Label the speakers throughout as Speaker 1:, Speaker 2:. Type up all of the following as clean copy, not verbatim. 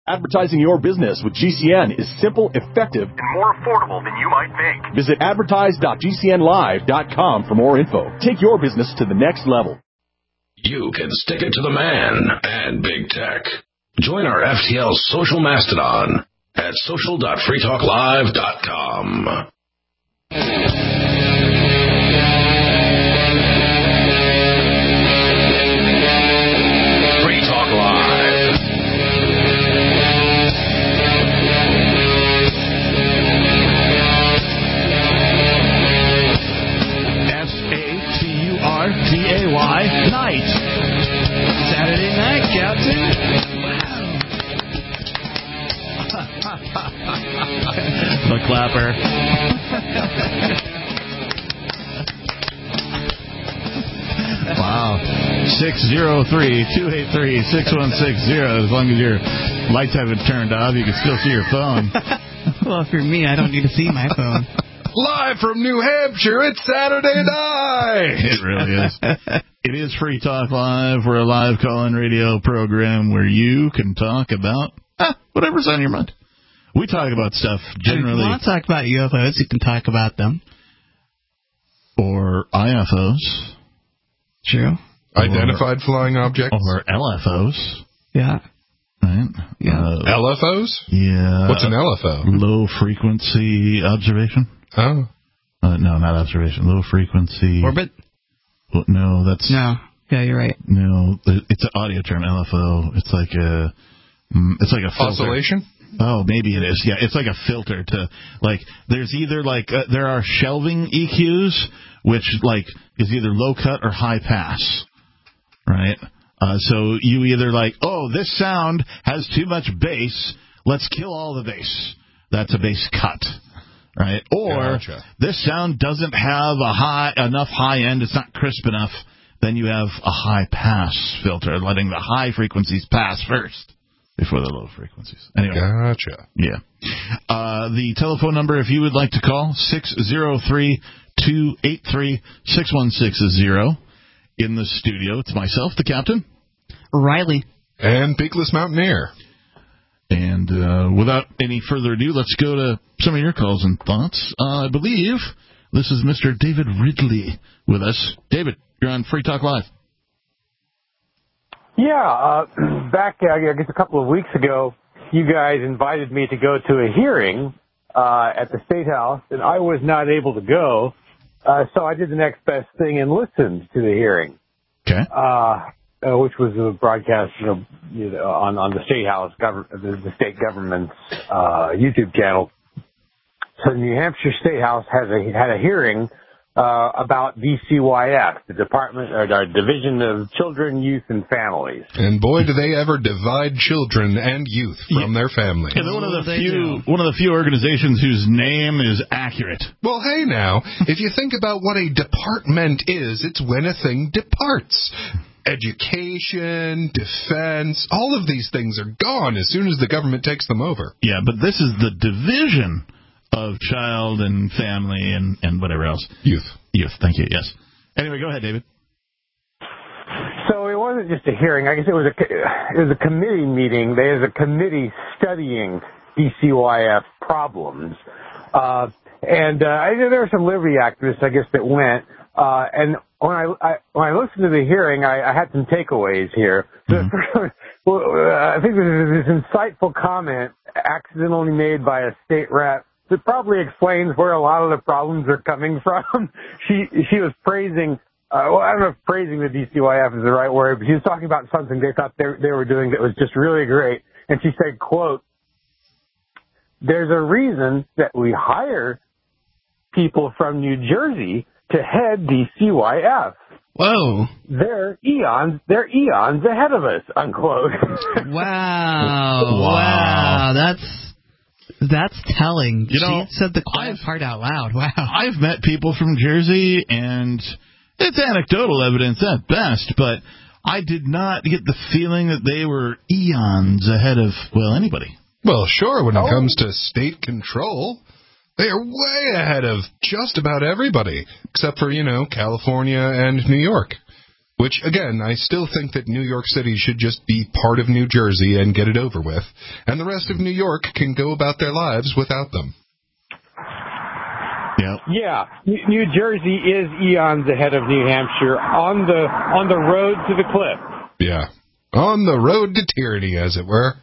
Speaker 1: Advertising your business with GCN is simple, effective, and more affordable than you might think. Visit advertise.gcnlive.com for more info. Take your business to the next level.
Speaker 2: You can stick it to the man and big tech. Join our FTL social mastodon at social.freetalklive.com.
Speaker 3: Day night. Saturday night, Captain. Wow. The clapper. Wow. 603-283-6160. As long as your lights haven't turned off, you can still see your phone.
Speaker 4: Well, for me, I don't need to see my phone.
Speaker 5: Live from New Hampshire, it's Saturday night.
Speaker 3: It really is. It is Free Talk Live. We're a live call-in radio program where you can talk about whatever's on your mind. We talk about stuff generally.
Speaker 4: If you want to talk about UFOs, you can talk about them.
Speaker 3: Or IFOs.
Speaker 4: True.
Speaker 5: Identified flying objects.
Speaker 3: Or LFOs.
Speaker 4: Yeah.
Speaker 3: Right?
Speaker 4: Yeah.
Speaker 5: LFOs?
Speaker 3: Yeah.
Speaker 5: What's an LFO?
Speaker 3: Low frequency observation.
Speaker 5: Oh.
Speaker 3: No, not observation. Low frequency.
Speaker 4: Orbit?
Speaker 3: Well, no, that's...
Speaker 4: No. Yeah, you're right.
Speaker 3: No, it's an audio term, LFO. It's like a filter.
Speaker 5: Oscillation?
Speaker 3: Oh, maybe it is. Yeah, it's like a filter to, like, there's either, like, there are shelving EQs, which, like, is either low cut or high pass, right? So you either like, oh, this sound has too much bass, let's kill all the bass. That's a bass cut, right? Or this sound doesn't have enough high end, it's not crisp enough, then you have a high pass filter, letting the high frequencies pass first before the low frequencies. Anyway.
Speaker 5: Gotcha.
Speaker 3: Yeah. The telephone number, if you would like to call, 603-283-6160. In the studio, it's myself, the captain.
Speaker 4: Riley.
Speaker 5: And Beakless Mountaineer.
Speaker 3: And without any further ado, let's go to some of your calls and thoughts. I believe this is Mr. David Ridley with us. David, you're on Free Talk Live.
Speaker 6: Yeah, back, I guess, a couple of weeks ago, you guys invited me to go to a hearing at the State House, and I was not able to go. So I did the next best thing and listened to the hearing.
Speaker 3: Okay.
Speaker 6: Which was a broadcast, on the State House, the state government's YouTube channel. So the New Hampshire State House had a hearing about DCYF, the Division of Children, Youth, and Families.
Speaker 5: And boy, do they ever divide children and youth from their families.
Speaker 3: Yeah, they're one of the few organizations whose name is accurate.
Speaker 5: Well, hey now, if you think about what a department is, it's when a thing departs. Education, defense, all of these things are gone as soon as the government takes them over.
Speaker 3: Yeah, but this is the Division of Child and Family and whatever else.
Speaker 5: Youth,
Speaker 3: thank you, yes. Anyway, go ahead, David.
Speaker 6: So it wasn't just a hearing. I guess it was a committee meeting. There's a committee studying DCYF problems. And there were some liberty activists, I guess, that went. And when I listened to the hearing, I had some takeaways here. Mm-hmm. I think there's this insightful comment accidentally made by a state rep that probably explains where a lot of the problems are coming from. She was praising, I don't know if praising the DCYF is the right word, but she was talking about something they thought they were doing that was just really great. And she said, quote, "There's a reason that we hire people from New Jersey to head DCYF.
Speaker 4: Whoa.
Speaker 6: They're eons ahead of us," unquote.
Speaker 4: Wow. That's telling. She said the quiet part out loud. Wow.
Speaker 3: I've met people from Jersey, and it's anecdotal evidence at best, but I did not get the feeling that they were eons ahead of, anybody.
Speaker 5: Well, sure, when it comes to state control, they are way ahead of just about everybody, except for, California and New York, Which, again, I still think that New York City should just be part of New Jersey and get it over with, and the rest of New York can go about their lives without them.
Speaker 3: Yep.
Speaker 6: Yeah, New Jersey is eons ahead of New Hampshire on the road to the cliff.
Speaker 5: Yeah, on the road to tyranny, as it were.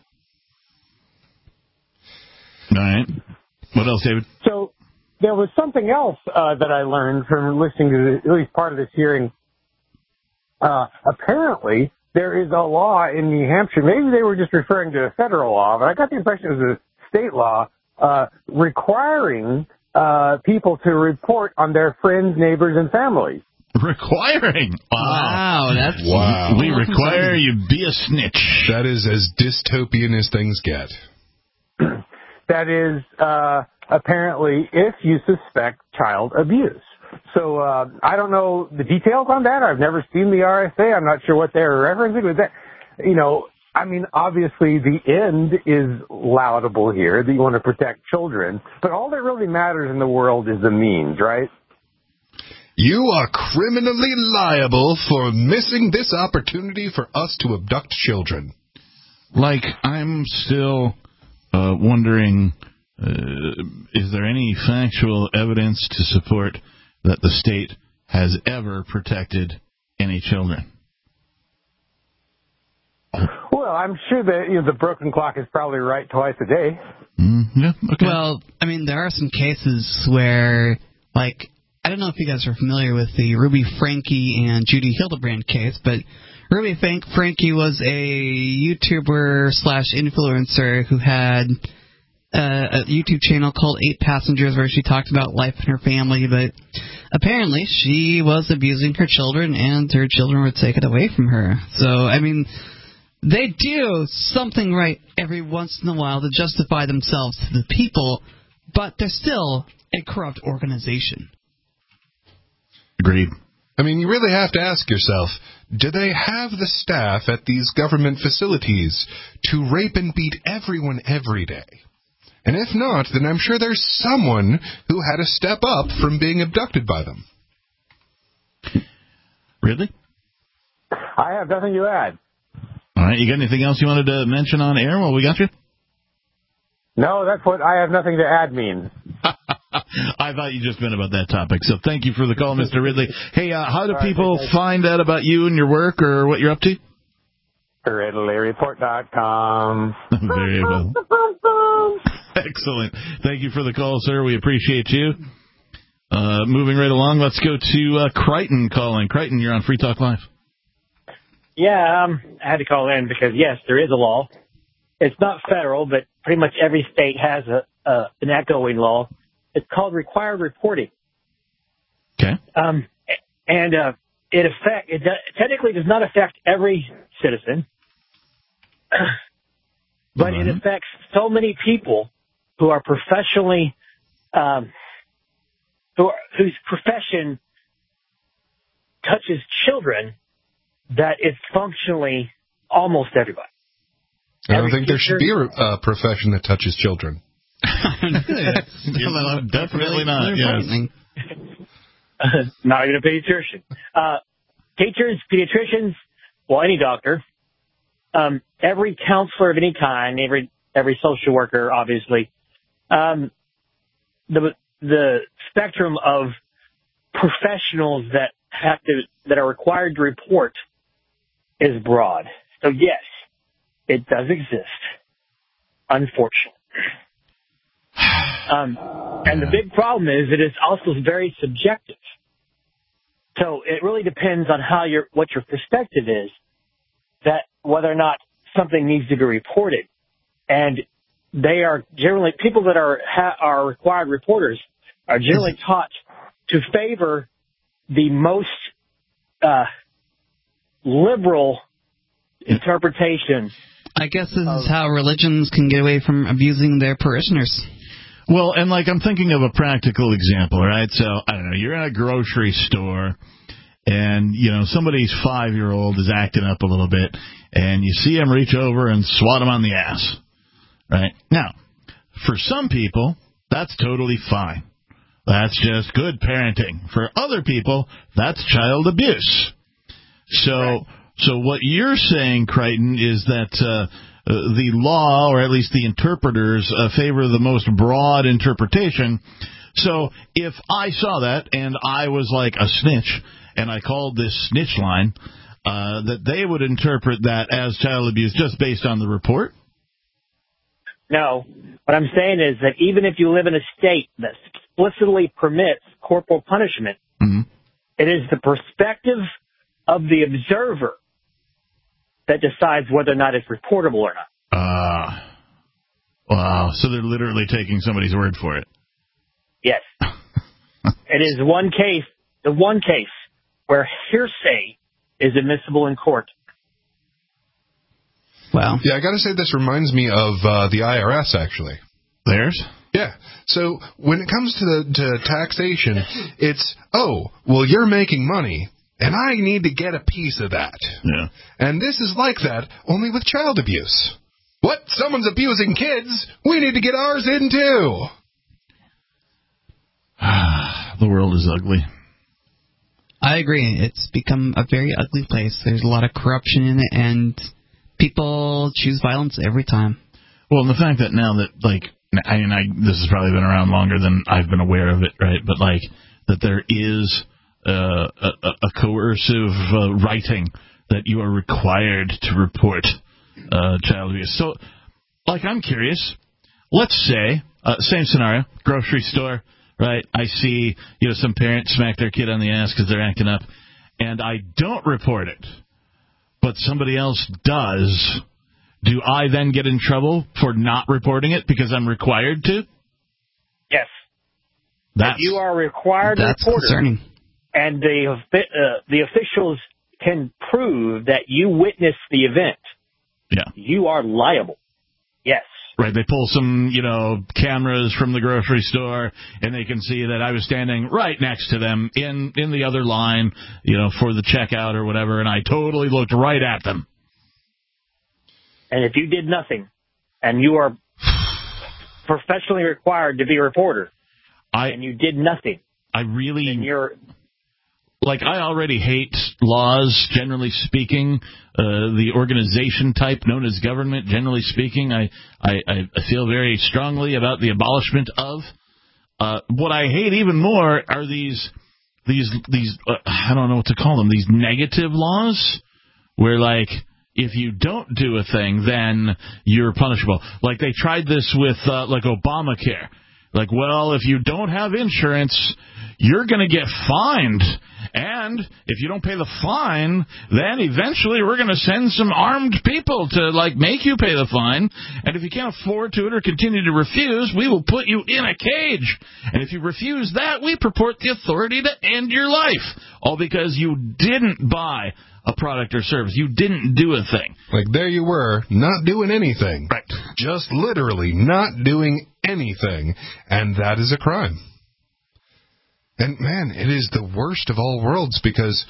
Speaker 3: All right. What else, David?
Speaker 6: So there was something else that I learned from listening to at least part of this hearing. Apparently, there is a law in New Hampshire. Maybe they were just referring to a federal law, but I got the impression it was a state law requiring people to report on their friends, neighbors, and families.
Speaker 3: Requiring?
Speaker 4: Wow, that's...
Speaker 5: Wow.
Speaker 3: We require you be a snitch.
Speaker 5: That is as dystopian as things get.
Speaker 6: That is apparently if you suspect child abuse. So I don't know the details on that. I've never seen the RSA. I'm not sure what they're referencing with that. You know, I mean, obviously the end is laudable here, that you want to protect children, but all that really matters in the world is the means, right?
Speaker 5: You are criminally liable for missing this opportunity for us to abduct children.
Speaker 3: Like, I'm still wondering, is there any factual evidence to support that the state has ever protected any children?
Speaker 6: Well, I'm sure that the broken clock is probably right twice a day.
Speaker 3: Yeah, okay.
Speaker 4: Well, I mean, there are some cases where, like, I don't know if you guys are familiar with the Ruby Franke and Judy Hildebrand case, but Ruby Franke was a YouTuber/influencer who had a YouTube channel called 8 Passengers where she talked about life in her family, but apparently she was abusing her children and her children were taken away from her. So, I mean, they do something right every once in a while to justify themselves to the people, but they're still a corrupt organization.
Speaker 3: Agreed.
Speaker 5: I mean, you really have to ask yourself, do they have the staff at these government facilities to rape and beat everyone every day? And if not, then I'm sure there's someone who had to step up from being abducted by them.
Speaker 3: Really?
Speaker 6: I have nothing to add.
Speaker 3: All right, you got anything else you wanted to mention on air while we got you?
Speaker 6: No, that's what I have nothing to add means.
Speaker 3: I thought you just meant about that topic. So thank you for the call, Mr. Ridley. Hey, how do people find out about you and your work or what you're up to?
Speaker 6: RidleyReport.com.
Speaker 3: Very well. Excellent. Thank you for the call, sir. We appreciate you. Moving right along, let's go to Crichton calling. Crichton, you're on Free Talk Live.
Speaker 7: Yeah, I had to call in because, yes, there is a law. It's not federal, but pretty much every state has an echoing law. It's called required reporting.
Speaker 3: Okay.
Speaker 7: It technically does not affect every citizen, but it affects so many people who are professionally, whose profession touches children, that it's functionally almost everybody.
Speaker 5: I don't think there should be a profession that touches children.
Speaker 3: Definitely not. Yes.
Speaker 7: Not even a pediatrician. Teachers, pediatricians, well, any doctor, every counselor of any kind, every social worker, obviously. The spectrum of professionals that are required to report is broad. So yes, it does exist, unfortunately. And the big problem is it is also very subjective. So it really depends on what your perspective is, that whether or not something needs to be reported. And they are generally, people that are required reporters are generally taught to favor the most liberal interpretation.
Speaker 4: I guess this is how religions can get away from abusing their parishioners.
Speaker 3: Well, and I'm thinking of a practical example, right? So, I don't know, you're in a grocery store, and, somebody's 5-year-old is acting up a little bit, and you see him reach over and swat him on the ass, right? Now, for some people, that's totally fine. That's just good parenting. For other people, that's child abuse. So what you're saying, Crichton, is that the law, or at least the interpreters, favor the most broad interpretation. So if I saw that and I was like a snitch and I called this snitch line, that they would interpret that as child abuse just based on the report?
Speaker 7: No. What I'm saying is that even if you live in a state that explicitly permits corporal punishment, it is the perspective of the observer that decides whether or not it's reportable or not.
Speaker 3: Wow. So they're literally taking somebody's word for it.
Speaker 7: Yes. It is the one case where hearsay is admissible in court.
Speaker 4: Wow.
Speaker 5: Yeah, I got to say this reminds me of the IRS, actually.
Speaker 3: Theirs?
Speaker 5: Yeah. So when it comes to taxation, it's, you're making money, and I need to get a piece of that.
Speaker 3: Yeah.
Speaker 5: And this is like that, only with child abuse. What? Someone's abusing kids? We need to get ours in, too.
Speaker 3: The world is ugly.
Speaker 4: I agree. It's become a very ugly place. There's a lot of corruption in it, and people choose violence every time.
Speaker 3: Well, and the fact that now that, like, this has probably been around longer than I've been aware of it, right? But, like, that there is a coercive writing that you are required to report child abuse. So, like, I'm curious. Let's say, same scenario, grocery store, right? I see, some parent smack their kid on the ass because they're acting up, and I don't report it, but somebody else does. Do I then get in trouble for not reporting it because I'm required to?
Speaker 7: Yes. You are required to report it. That's
Speaker 4: concerning.
Speaker 7: And the officials can prove that you witnessed the event.
Speaker 3: Yeah.
Speaker 7: You are liable. Yes.
Speaker 3: Right, they pull some, cameras from the grocery store, and they can see that I was standing right next to them in the other line, for the checkout or whatever, and I totally looked right at them.
Speaker 7: And if you did nothing, and you are professionally required to be a reporter, and you did nothing, then you're...
Speaker 3: Like, I already hate laws, generally speaking. The organization type known as government, generally speaking, I feel very strongly about the abolishment of. What I hate even more are these I don't know what to call them, these negative laws, where, like, if you don't do a thing, then you're punishable. Like, they tried this with, Obamacare. Like, well, if you don't have insurance, you're going to get fined. And if you don't pay the fine, then eventually we're going to send some armed people to, make you pay the fine. And if you can't afford to or continue to refuse, we will put you in a cage. And if you refuse that, we purport the authority to end your life. All because you didn't buy a product or service. You didn't do a thing.
Speaker 5: Like, there you were, not doing anything.
Speaker 3: Right.
Speaker 5: Just literally not doing anything. And that is a crime. And, man, it is the worst of all worlds because,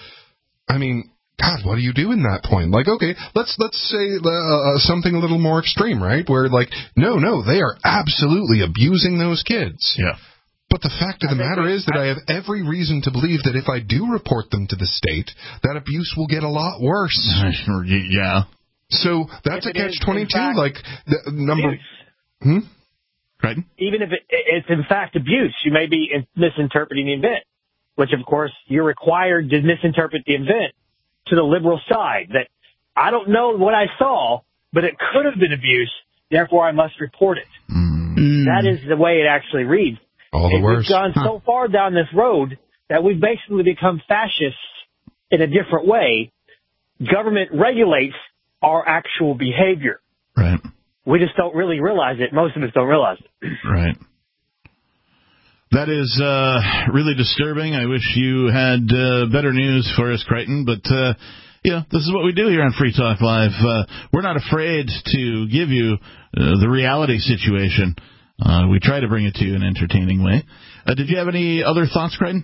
Speaker 5: God, what do you do in that point? Like, okay, let's say something a little more extreme, right? Where, no, they are absolutely abusing those kids.
Speaker 3: Yeah.
Speaker 5: But the fact of the matter is that I have every reason to believe that if I do report them to the state, that abuse will get a lot worse.
Speaker 3: Yeah.
Speaker 5: So that's a catch-22, the number... Right.
Speaker 7: Even if it's in fact abuse, you may be misinterpreting the event, which, of course, you're required to misinterpret the event to the liberal side, that I don't know what I saw, but it could have been abuse, therefore I must report it. That is the way it actually reads.
Speaker 5: All the worse.
Speaker 7: We've gone so far down this road that we've basically become fascists in a different way. Government regulates our actual behavior.
Speaker 3: Right.
Speaker 7: We just don't really realize it. Most of us don't realize it.
Speaker 3: Right. That is really disturbing. I wish you had better news for us, Crichton. But, this is what we do here on Free Talk Live. We're not afraid to give you the reality situation. We try to bring it to you in an entertaining way. Did you have any other thoughts, Crichton?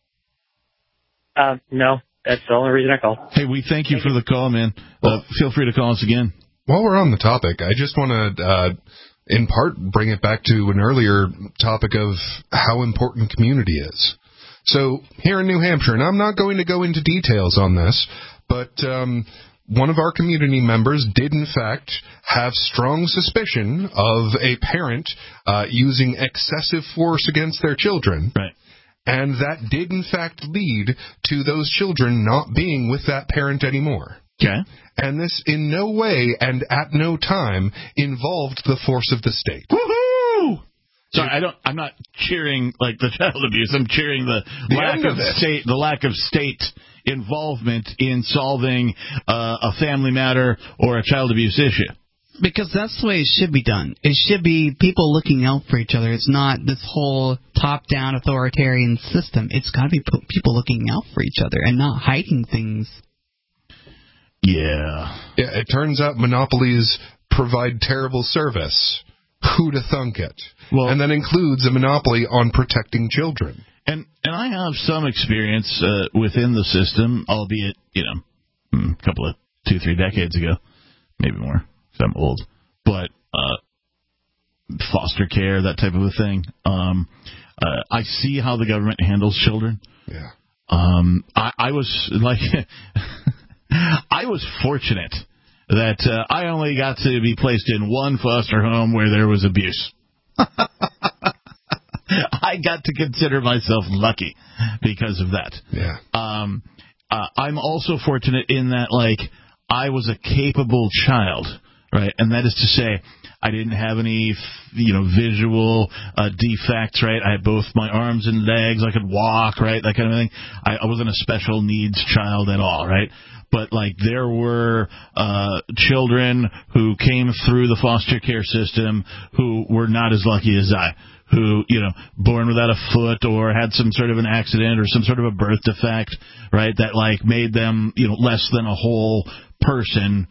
Speaker 7: No. That's the only reason I called.
Speaker 3: Hey, we thank you for the call, man. Feel free to call us again.
Speaker 5: While we're on the topic, I just want to, in part, bring it back to an earlier topic of how important community is. So, here in New Hampshire, and I'm not going to go into details on this, But one of our community members did, in fact, have strong suspicion of a parent using excessive force against their children.
Speaker 3: Right.
Speaker 5: And that did, in fact, lead to those children not being with that parent anymore.
Speaker 3: Okay.
Speaker 5: And this in no way and at no time involved the force of the state.
Speaker 3: Woohoo! Sorry, I'm not cheering like the child abuse. I'm cheering the lack of state involvement in solving a family matter or a child abuse issue.
Speaker 4: Because that's the way it should be done. It should be people looking out for each other. It's not this whole top-down authoritarian system. It's got to be people looking out for each other and not hiding things.
Speaker 3: Yeah.
Speaker 5: It turns out monopolies provide terrible service. Who'd have thunk it?
Speaker 3: Well,
Speaker 5: and that includes a monopoly on protecting children.
Speaker 3: And I have some experience within the system, albeit, a couple of 2-3 decades ago, maybe more. I'm old, but foster care, that type of a thing. I see how the government handles children.
Speaker 5: Yeah.
Speaker 3: I was like, I was fortunate that I only got to be placed in one foster home where there was abuse. I got to consider myself lucky because of that.
Speaker 5: Yeah.
Speaker 3: I'm also fortunate in that, like, I was a capable child. Right, and that is to say, I didn't have any, visual defects. Right, I had both my arms and legs. I could walk. Right, that kind of thing. I wasn't a special needs child at all. Right, but like there were children who came through the foster care system who were not as lucky as I. Who, born without a foot or had some sort of an accident or some sort of a birth defect, right, that like made them, less than a whole person,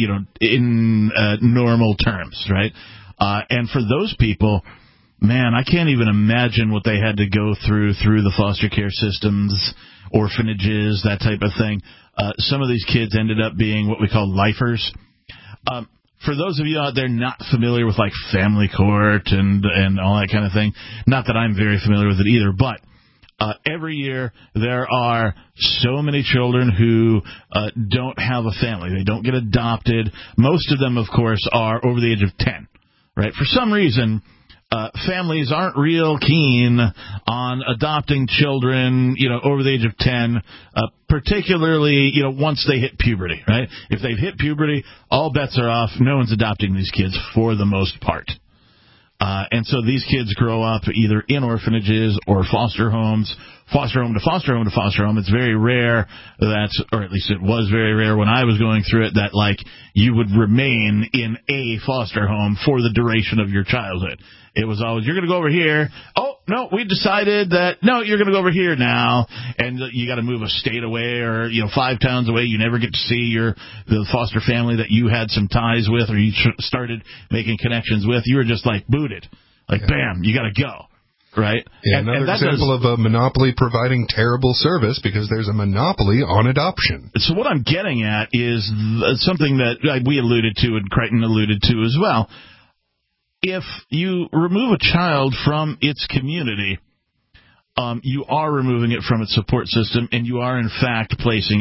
Speaker 3: in normal terms, right? And for those people, man, I can't even imagine what they had to go through the foster care systems, orphanages, that type of thing. Some of these kids ended up being what we call lifers. For those of you out there not familiar with, like, family court and all that kind of thing, not that I'm very familiar with it either, but every year there are so many children who don't have a family. They don't get adopted. Most of them, of course, are over the age of 10, right? For some reason, families aren't real keen on adopting children, over the age of 10, particularly, once they hit puberty, right? If they've hit puberty, all bets are off. No one's adopting these kids for the most part. And so these kids grow up either in orphanages or foster homes, foster home to foster home to foster home. It's very rare that, or at least it was very rare when I was going through it, that, like, you would remain in a foster home for the duration of your childhood. It was always, you're going to go over here. Oh, no, we decided that, no, you're going to go over here now. And you got to move a state away or, 5 towns away. You never get to see the foster family that you had some ties with or you started making connections with. You were just, like, booted. Like, bam, you got to go. Right?
Speaker 5: Yeah, another example of a monopoly providing terrible service because there's a monopoly on adoption.
Speaker 3: So what I'm getting at is something that we alluded to and Crichton alluded to as well. If you remove a child from its community, you are removing it from its support system, and you are in fact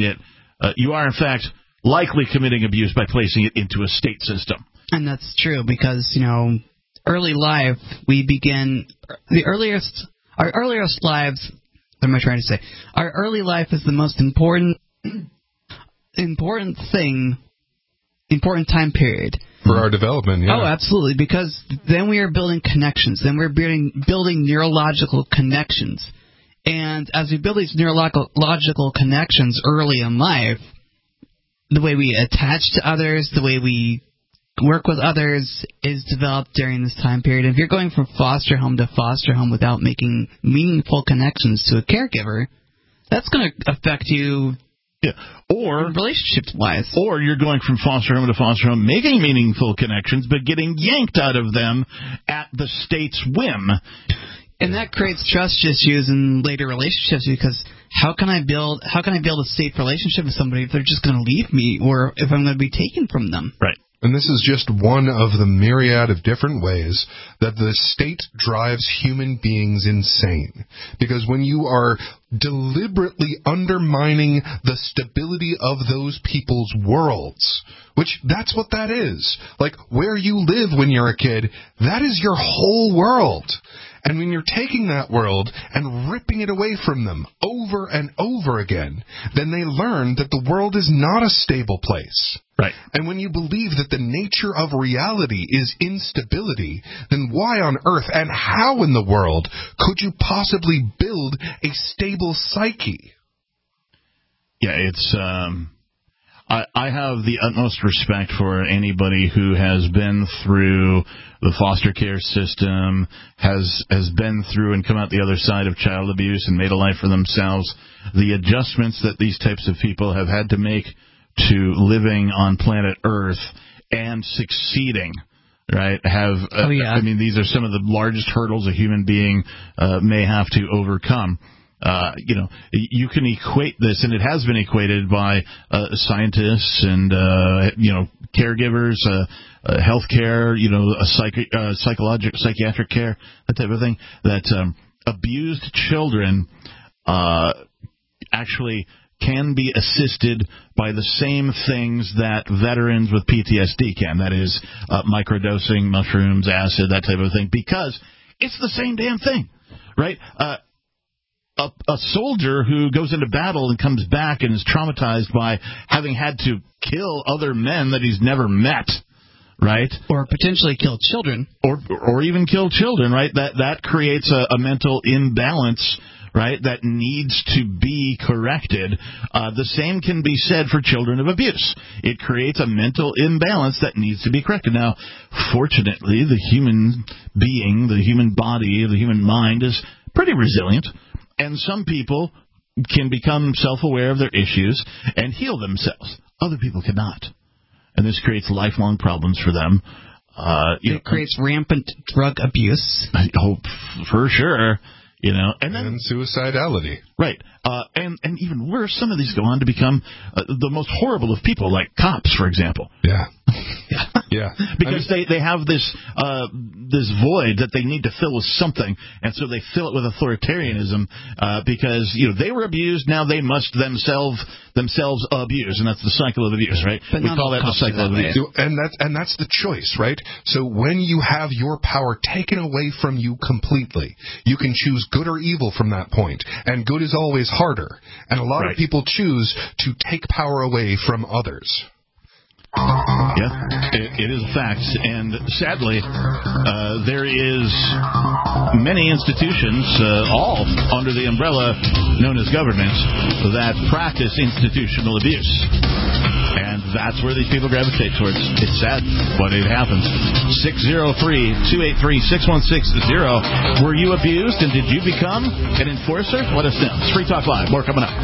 Speaker 3: likely committing abuse by placing it into a state system.
Speaker 4: And that's true because, early life, we begin our earliest lives. What am I trying to say? Our early life is the most important time period.
Speaker 5: For our development, yeah.
Speaker 4: Oh, absolutely, because then we are building connections. Then we're building neurological connections. And as we build these neurological connections early in life, the way we attach to others, the way we work with others is developed during this time period. If you're going from foster home to foster home without making meaningful connections to a caregiver, that's going to affect you.
Speaker 3: Yeah. Or
Speaker 4: relationship-wise.
Speaker 3: Or you're going from foster home to foster home, making meaningful connections, but getting yanked out of them at the state's whim.
Speaker 4: And that creates trust issues in later relationships because how can I build a safe relationship with somebody if they're just going to leave me or if I'm going to be taken from them?
Speaker 3: Right.
Speaker 5: And this is just one of the myriad of different ways that the state drives human beings insane. Because when you are deliberately undermining the stability of those people's worlds. Which, that's what that is. Like, where you live when you're a kid, that is your whole world. And when you're taking that world and ripping it away from them over and over again, then they learn that the world is not a stable place.
Speaker 3: Right.
Speaker 5: And when you believe that the nature of reality is instability, then why on earth and how in the world could you possibly build a stable psyche?
Speaker 3: Yeah, it's... I have the utmost respect for anybody who has been through the foster care system, has been through and come out the other side of child abuse and made a life for themselves. The adjustments that these types of people have had to make to living on planet Earth and succeeding, right? I mean, these are some of the largest hurdles a human being may have to overcome. You can equate this, and it has been equated by scientists and, caregivers, healthcare, psychiatric care, that type of thing, that abused children actually can be assisted by the same things that veterans with PTSD can, that is, microdosing, mushrooms, acid, that type of thing, because it's the same damn thing, right? A soldier who goes into battle and comes back and is traumatized by having had to kill other men that he's never met, right?
Speaker 4: Or potentially kill children.
Speaker 3: Or even kill children, right? That creates a mental imbalance, right, that needs to be corrected. The same can be said for children of abuse. It creates a mental imbalance that needs to be corrected. Now, fortunately, the human being, the human body, the human mind is pretty resilient. And some people can become self-aware of their issues and heal themselves. Other people cannot. And this creates lifelong problems for them.
Speaker 4: It creates rampant drug abuse.
Speaker 3: Oh, for sure. And
Speaker 5: suicidality.
Speaker 3: Right. And even worse, some of these go on to become the most horrible of people, like cops, for example.
Speaker 5: Yeah. Yeah.
Speaker 3: Because they have this void that they need to fill with something, and so they fill it with authoritarianism because they were abused, now they must themselves abuse, and that's the cycle of abuse, right?
Speaker 4: But
Speaker 3: we call that the cycle of abuse.
Speaker 5: And that's the choice, right? So when you have your power taken away from you completely, you can choose good or evil from that point, and good is always harder. And a lot of people choose to take power away from others.
Speaker 3: Yeah, it is a fact, and sadly, there is many institutions, all under the umbrella known as government, that practice institutional abuse, and that's where these people gravitate towards. It's sad, but it happens. 603-283-6160. Were you abused, and did you become an enforcer? Let us know. It's Free Talk Live. More coming up.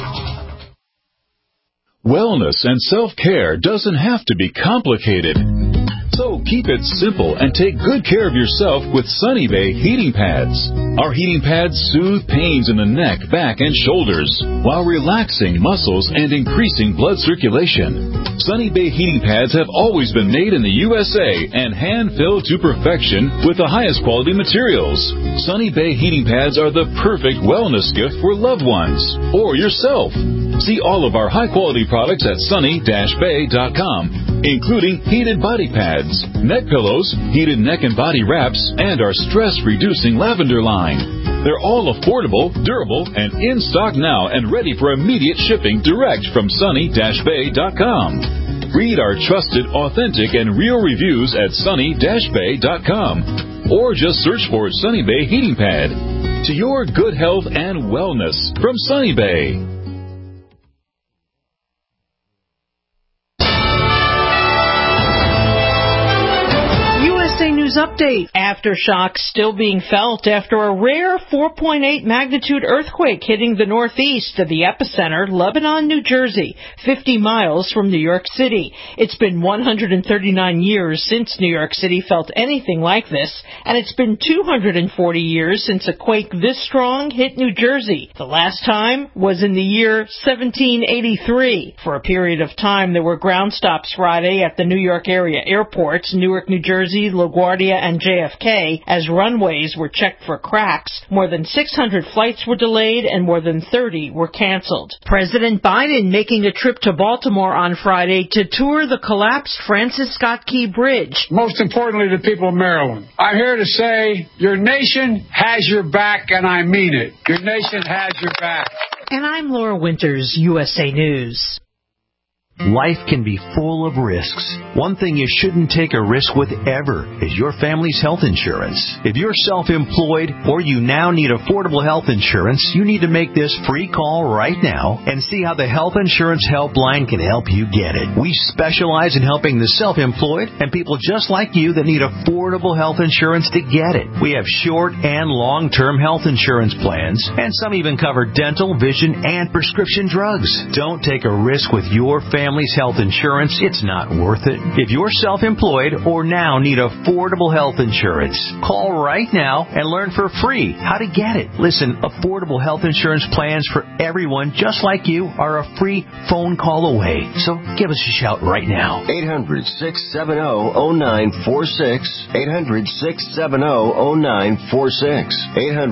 Speaker 1: Wellness and self-care doesn't have to be complicated. So keep it simple and take good care of yourself with Sunny Bay heating pads. Our heating pads soothe pains in the neck, back, and shoulders while relaxing muscles and increasing blood circulation. Sunny Bay heating pads have always been made in the USA and hand-filled to perfection with the highest quality materials. Sunny Bay heating pads are the perfect wellness gift for loved ones or yourself. See all of our high-quality products at sunny-bay.com, including heated body pads, neck pillows, heated neck and body wraps, and our stress-reducing lavender line. They're all affordable, durable, and in stock now and ready for immediate shipping direct from sunny-bay.com. Read our trusted, authentic, and real reviews at sunny-bay.com, or just search for Sunny Bay Heating Pad. To your good health and wellness from Sunny Bay.
Speaker 8: News update. Aftershocks still being felt after a rare 4.8 magnitude earthquake hitting the northeast of the epicenter, Lebanon, New Jersey, 50 miles from New York City. It's been 139 years since New York City felt anything like this, and it's been 240 years since a quake this strong hit New Jersey. The last time was in the year 1783. For a period of time, there were ground stops Friday at the New York area airports, Newark, New Jersey, LaGuardia, LaGuardia and JFK as runways were checked for cracks. More than 600 flights were delayed and more than 30 were canceled. President Biden making a trip to Baltimore on Friday to tour the collapsed Francis Scott Key Bridge.
Speaker 9: Most importantly, the people of Maryland, I'm here to say your nation has your back, and I mean it. Your nation has your back.
Speaker 8: And I'm Laura Winters, USA News.
Speaker 10: Life can be full of risks. One thing you shouldn't take a risk with ever is your family's health insurance. If you're self-employed or you now need affordable health insurance, you need to make this free call right now and see how the Health Insurance Helpline can help you get it. We specialize in helping the self-employed and people just like you that need affordable health insurance to get it. We have short and long-term health insurance plans, and some even cover dental, vision, and prescription drugs. Don't take a risk with your family's health insurance. It's not worth it. If you're self-employed or now need affordable health insurance, call right now and learn for free how to get it. Listen, affordable health insurance plans for everyone just like you are a free phone call away. So give us a shout right now.
Speaker 11: 800-670-0946. 800-670-0946.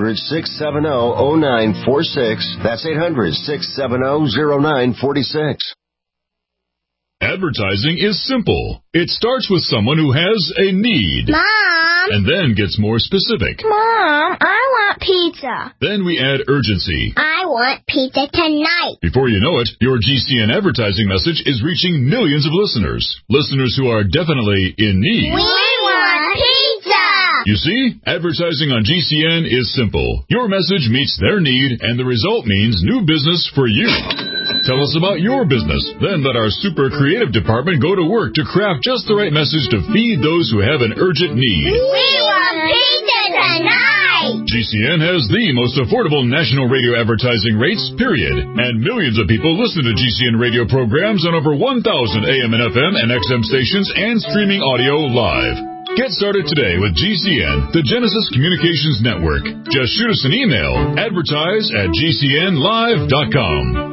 Speaker 11: 800-670-0946. That's 800-670-0946.
Speaker 1: Advertising is simple. It starts with someone who has a need.
Speaker 12: Mom!
Speaker 1: And then gets more specific.
Speaker 12: Mom, I want pizza.
Speaker 1: Then we add urgency.
Speaker 12: I want pizza tonight.
Speaker 1: Before you know it, your GCN advertising message is reaching millions of listeners. Listeners who are definitely in need.
Speaker 12: We want pizza!
Speaker 1: You see, advertising on GCN is simple. Your message meets their need, and the result means new business for you. Tell us about your business. Then let our super creative department go to work to craft just the right message to feed those who have an urgent need.
Speaker 12: We want pizza tonight!
Speaker 1: GCN has the most affordable national radio advertising rates, period. And millions of people listen to GCN radio programs on over 1,000 AM and FM and XM stations and streaming audio live. Get started today with GCN, the Genesis Communications Network. Just shoot us an email, advertise@gcnlive.com.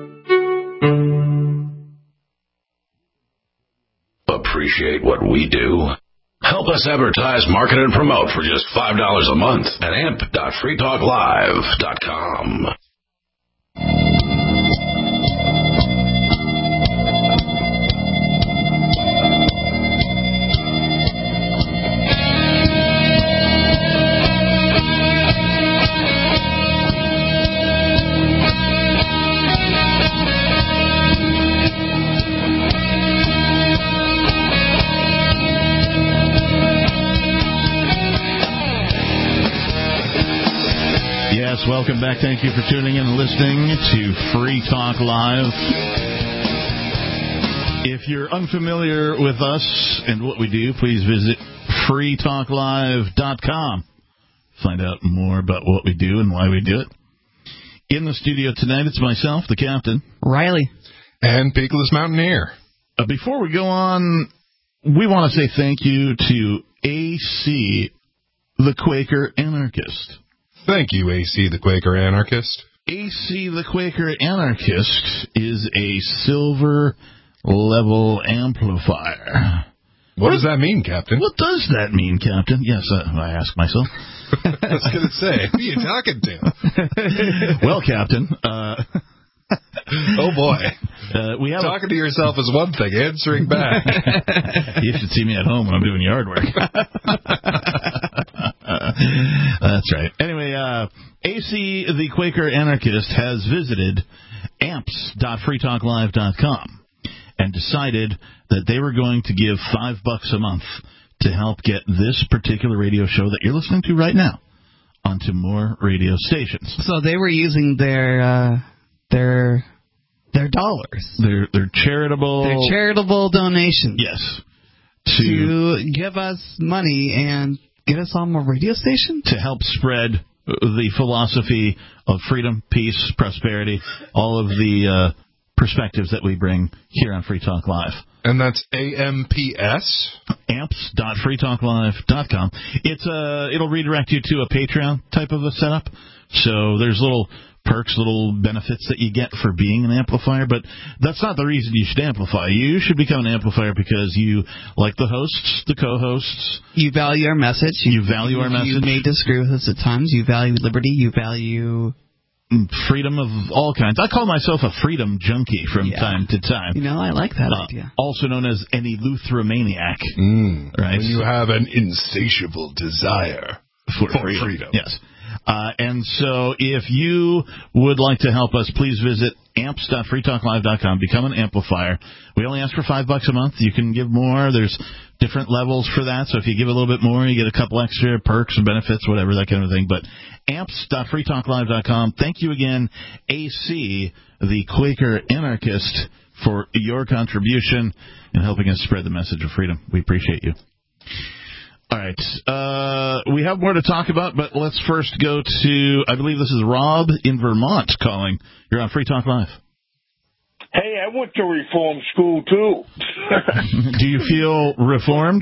Speaker 2: Appreciate what we do? Help us advertise, market, and promote for just $5 a month at amp.freetalklive.com.
Speaker 3: Welcome back. Thank you for tuning in and listening to Free Talk Live. If you're unfamiliar with us and what we do, please visit freetalklive.com. Find out more about what we do and why we do it. In the studio tonight, it's myself, the captain,
Speaker 4: Riley,
Speaker 5: and Peakless Mountaineer.
Speaker 3: Before we go on, we want to say thank you to AC, the Quaker Anarchist.
Speaker 5: Thank you, AC the Quaker Anarchist.
Speaker 3: AC the Quaker Anarchist is a silver level amplifier.
Speaker 5: What does that mean, Captain?
Speaker 3: What does that mean, Captain? Yes, I ask myself.
Speaker 5: I was going to say, who are you talking to?
Speaker 3: Well, Captain,
Speaker 5: oh boy.
Speaker 3: We have
Speaker 5: Talking to yourself is one thing, answering back.
Speaker 3: You should see me at home when I'm doing yard work. That's right. Anyway, AC, the Quaker Anarchist, has visited amps.freetalklive.com and decided that they were going to give $5 a month to help get this particular radio show that you're listening to right now onto more radio stations.
Speaker 4: So they were using their dollars.
Speaker 3: Their charitable
Speaker 4: donations.
Speaker 3: Yes.
Speaker 4: To give us money and get us on more radio stations?
Speaker 3: To help spread the philosophy of freedom, peace, prosperity, all of the perspectives that we bring here on Free Talk Live.
Speaker 5: And that's AMPS?
Speaker 3: Amps.freetalklive.com. It'll redirect you to a Patreon type of a setup. So there's little perks, little benefits that you get for being an amplifier, but that's not the reason you should amplify. You should become an amplifier because you like the hosts, the co-hosts.
Speaker 4: You value our message.
Speaker 3: You value our message.
Speaker 4: You may disagree with us at times. You value liberty. You value
Speaker 3: freedom of all kinds. I call myself a freedom junkie from time to time.
Speaker 4: You know, I like that idea.
Speaker 3: Also known as an eleutheromaniac. Right?
Speaker 5: When you have an insatiable desire for freedom.
Speaker 3: Yes. And so if you would like to help us, please visit amps.freetalklive.com. Become an amplifier. We only ask for $5 a month. You can give more. There's different levels for that. So if you give a little bit more, you get a couple extra perks and benefits, whatever, that kind of thing. But amps.freetalklive.com. Thank you again, AC, the Quaker anarchist, for your contribution in helping us spread the message of freedom. We appreciate you. All right. We have more to talk about, but let's first go to, I believe this is Rob in Vermont calling. You're on Free Talk Live.
Speaker 13: Hey, I went to reform school, too.
Speaker 3: Do you feel reformed?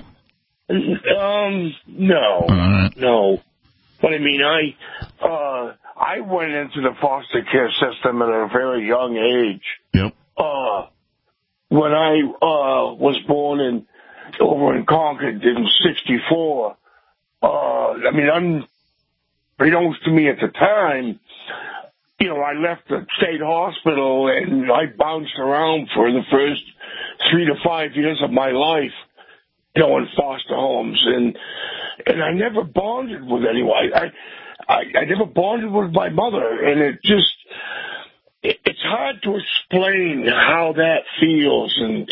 Speaker 13: No. No. But, I mean, I went into the foster care system at a very young age.
Speaker 3: Yep.
Speaker 13: When I was born over in Concord in 1964, I mean, unbeknownst to me at the time, you know, I left the state hospital and I bounced around for the first 3 to 5 years of my life, you know, in foster homes, and I never bonded with anyone. I never bonded with my mother, and it's hard to explain how that feels, and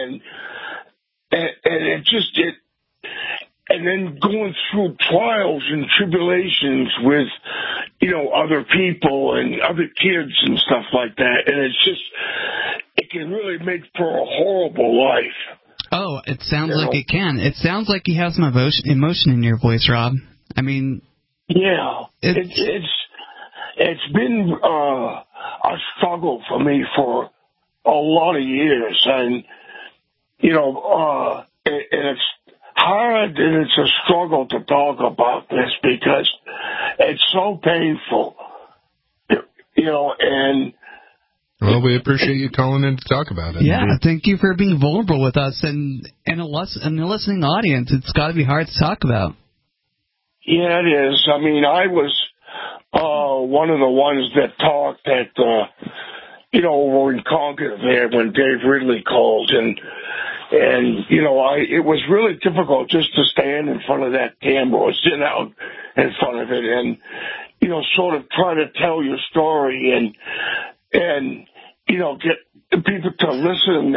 Speaker 13: and then going through trials and tribulations with, you know, other people and other kids and stuff like that. And it can really make for a horrible life.
Speaker 4: Oh, it sounds like it can. It sounds like you have some emotion in your voice, Rob. I mean,
Speaker 13: yeah, it's been a struggle for me for a lot of years, and you know, and it's hard and it's a struggle to talk about this because it's so painful, you know, and...
Speaker 5: Well, we appreciate you calling in to talk about it.
Speaker 4: Yeah, thank you for being vulnerable with us and a listening audience. It's got to be hard to talk about.
Speaker 13: Yeah, it is. I mean, I was one of the ones that talked at, you know, over in Concord there when Dave Ridley called, and you know, it was really difficult just to stand in front of that camera or sit out in front of it and, you know, sort of try to tell your story and you know, get people to listen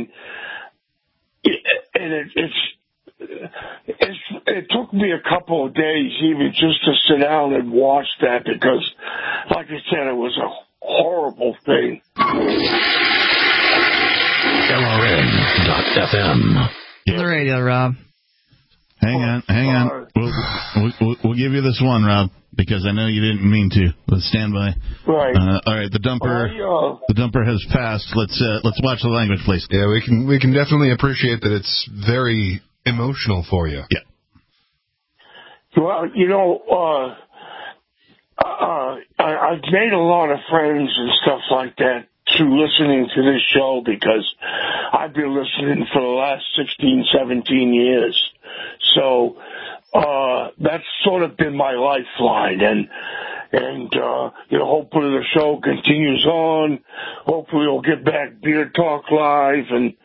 Speaker 13: it took me a couple of days even just to sit down and watch that because, like I said, it was a horrible thing.
Speaker 2: LRN.FM.
Speaker 4: On the radio, Rob.
Speaker 3: Hang on. We'll give you this one, Rob, because I know you didn't mean to. Let's stand by.
Speaker 13: Right.
Speaker 3: All right. The dumper has passed. Let's watch the language, please.
Speaker 5: Yeah, we can definitely appreciate that it's very emotional for you.
Speaker 3: Yeah.
Speaker 13: Well, you know, I've made a lot of friends and stuff like that through listening to this show because I've been listening for the last 16, 17 years. So that's sort of been my lifeline. And you know, hopefully the show continues on. Hopefully we'll get back Beer Talk Live and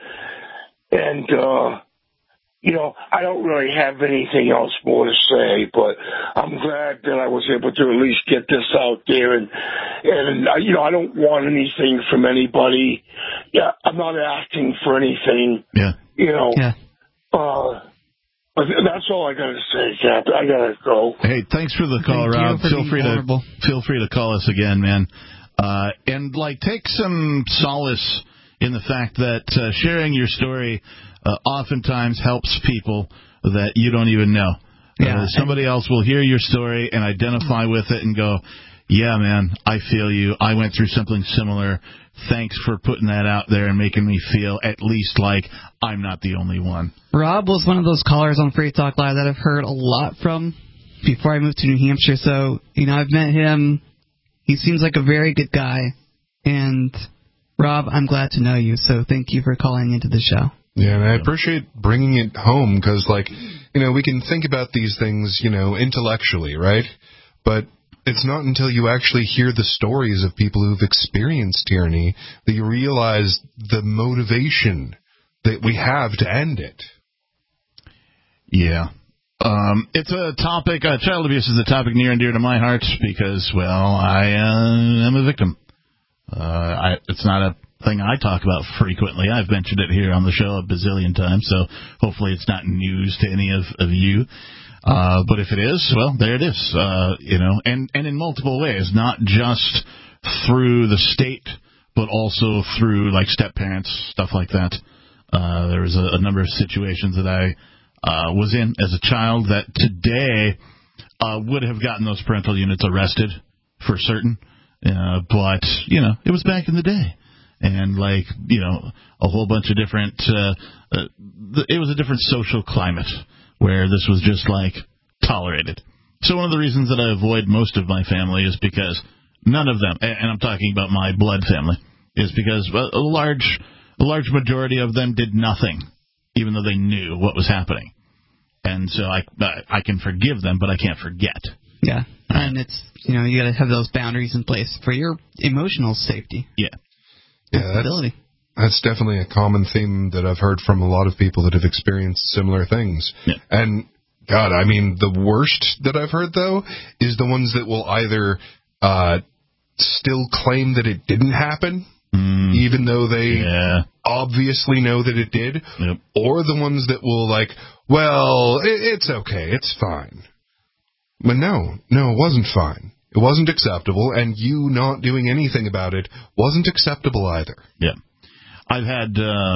Speaker 13: you know, I don't really have anything else more to say, but I'm glad that I was able to at least get this out there. And you know, I don't want anything from anybody. Yeah, I'm not asking for anything.
Speaker 3: Yeah.
Speaker 13: You know.
Speaker 4: Yeah.
Speaker 13: But that's all I got to say, Cap. I got to go.
Speaker 3: Hey, thanks for the call, Rob. Feel free to call us again, man. And take some solace in the fact that sharing your story oftentimes helps people that you don't even know.
Speaker 4: Yeah.
Speaker 3: Somebody else will hear your story and identify with it and go, yeah, man, I feel you. I went through something similar. Thanks for putting that out there and making me feel at least like I'm not the only one.
Speaker 4: Rob was one of those callers on Free Talk Live that I've heard a lot from before I moved to New Hampshire. So, you know, I've met him He seems like a very good guy. And, Rob, I'm glad to know you, so thank you for calling into the show.
Speaker 5: Yeah, and I appreciate bringing it home because, like, we can think about these things, intellectually, right? But it's not until you actually hear the stories of people who've experienced tyranny that you realize the motivation that we have to end it.
Speaker 3: Yeah. It's a topic, child abuse is a topic near and dear to my heart because, well, I am a victim. It's not a thing I talk about frequently. I've mentioned it here on the show a bazillion times, so hopefully it's not news to any of you. But if it is, well, there it is, and in multiple ways, not just through the state, but also through, like, step-parents, stuff like that. There was a number of situations that I was in as a child that today would have gotten those parental units arrested for certain. But, it was back in the day. And, like, a whole bunch of different, it was a different social climate where this was just, like, tolerated. So one of the reasons that I avoid most of my family is because none of them, and I'm talking about my blood family, is because a large majority of them did nothing, even though they knew what was happening. And so I can forgive them, but I can't forget.
Speaker 4: Yeah, and it's, you got to have those boundaries in place for your emotional safety.
Speaker 3: Yeah.
Speaker 5: Yeah, that's definitely a common theme that I've heard from a lot of people that have experienced similar things.
Speaker 3: Yeah.
Speaker 5: And, God, I mean, the worst that I've heard, though, is the ones that will either still claim that it didn't happen, even though they obviously know that it did, or the ones that will, like, well, it's okay, it's fine. But no, it wasn't fine. It wasn't acceptable, and you not doing anything about it wasn't acceptable either.
Speaker 3: Yeah. I've had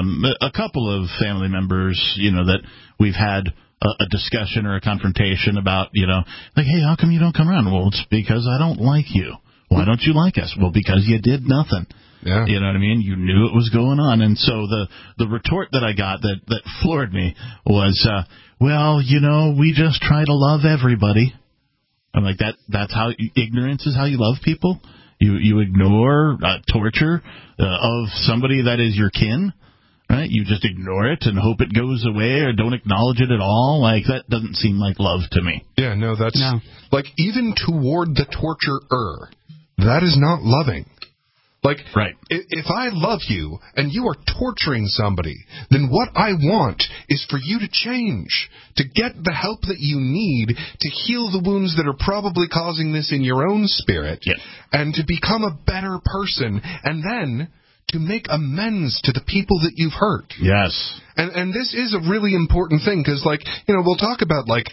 Speaker 3: a couple of family members, that we've had a discussion or a confrontation about, like, hey, how come you don't come around? Well, it's because I don't like you. Why don't you like us? Well, because you did nothing.
Speaker 5: Yeah.
Speaker 3: You know what I mean? You knew it was going on. And so the retort that I got that floored me was, well, we just try to love everybody. I'm like, that's how ignorance is how you love people? You ignore torture of somebody that is your kin, right? You just ignore it and hope it goes away or don't acknowledge it at all. Like, that doesn't seem like love to me.
Speaker 5: Yeah, no, that's like, even toward the torturer, that is not loving. Like,
Speaker 3: right.
Speaker 5: If I love you and you are torturing somebody, then what I want is for you to change, to get the help that you need to heal the wounds that are probably causing this in your own spirit, and to become a better person, and then to make amends to the people that you've hurt.
Speaker 3: Yes.
Speaker 5: And this is a really important thing, because, like, we'll talk about, like,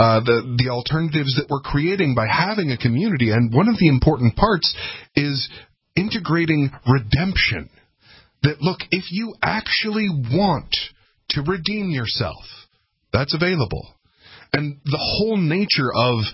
Speaker 5: the alternatives that we're creating by having a community, and one of the important parts is integrating redemption. That, look, if you actually want to redeem yourself, that's available. And the whole nature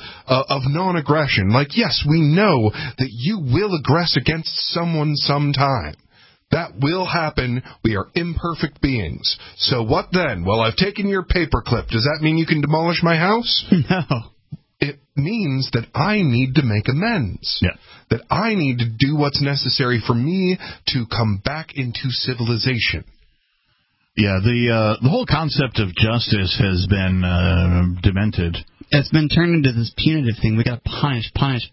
Speaker 5: of non-aggression, like, yes, we know that you will aggress against someone sometime. That will happen. We are imperfect beings. So what then? Well, I've taken your paperclip. Does that mean you can demolish my house?
Speaker 4: No.
Speaker 5: It means that I need to make amends.
Speaker 3: Yeah.
Speaker 5: That I need to do what's necessary for me to come back into civilization.
Speaker 3: Yeah, the whole concept of justice has been demented.
Speaker 4: It's been turned into this punitive thing. We got to punish.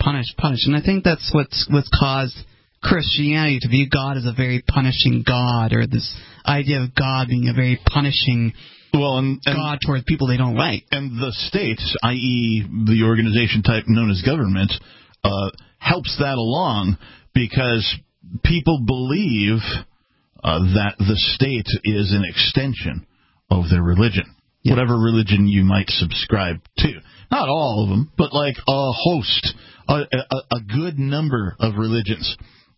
Speaker 4: And I think that's what's caused Christianity to view God as a very punishing God, or this idea of God being a very punishing God towards people they don't like.
Speaker 3: And the state, i.e. the organization type known as government, helps that along because people believe that the state is an extension of their religion, whatever religion you might subscribe to. Not all of them, but like a host, a good number of religions